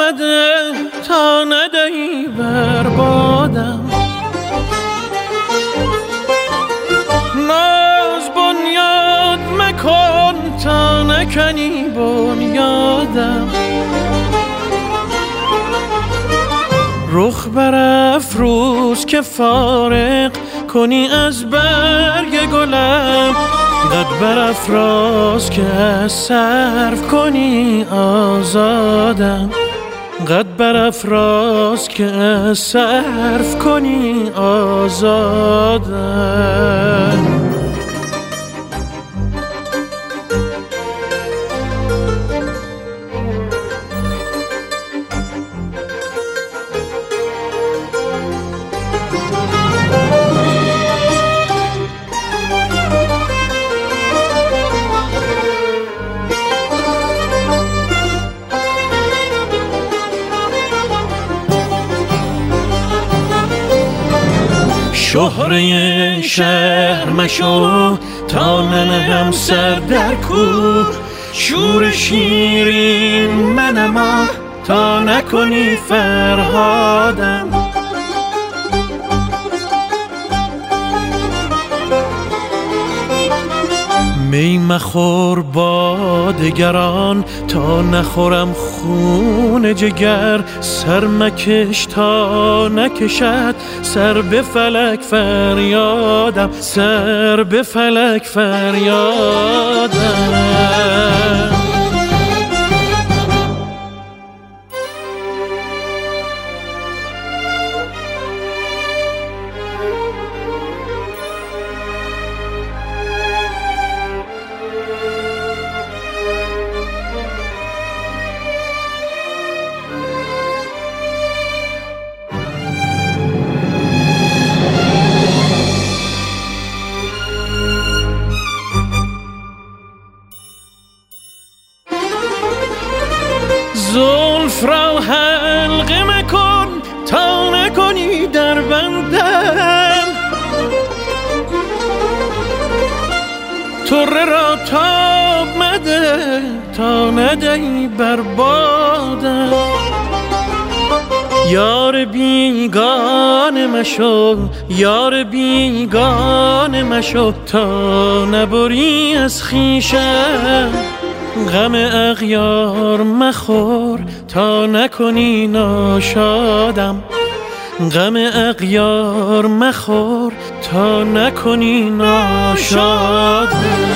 آمده تا ندهی بربادم. ناز بنیاد مکن تا نکنی بنیادم. رخ برافروز که فارغ کنی از برگ گلم. قد برافراز که صرف کنی آزادم. قد برافراز که صرف کنی آزادم. شهره شهر مشو تا ننهم سر در کوه. شور شیرین منم تا نکنی فرهادم. می مخور با دگران تا نخورم خون جگر. سر مکش تا نکشد سر به فلک فریادم. سر به فلک فریادم. زلف را حلقه مکن تا نکنی در بندم. طره را تاب مده تا ندهی بربادم. یار بیگانه مشو یار بیگانه مشو تا نبری از خویشم. غم اغیار مخور تا نکنی ناشادم. غم اغیار مخور تا نکنی ناشادم.